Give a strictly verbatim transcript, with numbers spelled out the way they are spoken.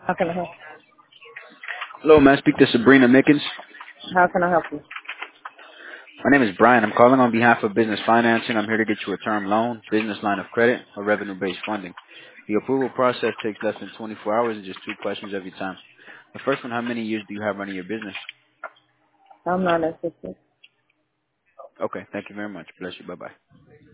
How can I help? Hello, may I speak to Sabrina Mickens? How can I help you? My name is Brian. I'm calling on behalf of Business Financing. I'm here to get you a term loan, business line of credit, or revenue-based funding. The approval process takes less than twenty-four hours and just two questions every time. The first one, how many years do you have running your business? I'm not interested. Okay, thank you very much. Bless you. Bye-bye.